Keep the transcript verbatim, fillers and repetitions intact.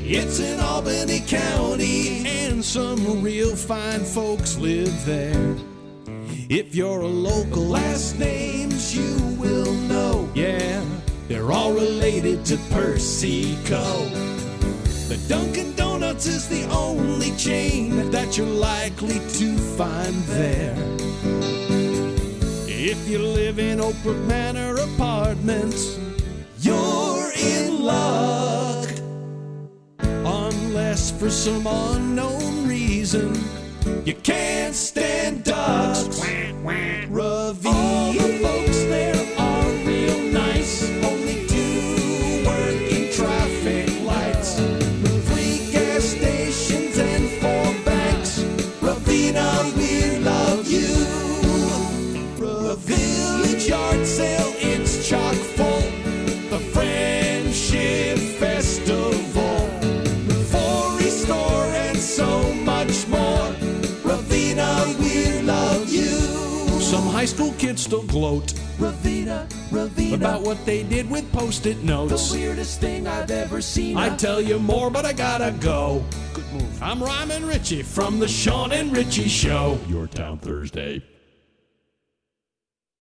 It's in Albany County, and some real fine folks live there. If you're a local, last names you will know. Yeah, they're all related to Persico. The Dunkin' Donuts is the only chain that you're likely to find there. If you live in Oak Brook Manor Apartments, you're in luck. Unless for some unknown reason you can't stand ducks. Ravine. All the folks there are real nice. Only two working traffic lights, three gas stations and four banks. Ravina, we love you. The village yard sale, it's chock full. The Friendship Festival, Forey store, and so much more. Ravina, we love you. Some high school kids still gloat Ravina, Ravina about what they did with Post-it notes. The weirdest thing I've ever seen. I'd tell you more, but I gotta go. Good move. I'm Ryman Ritchie from the Sean and Richie Show. Your Town Thursday.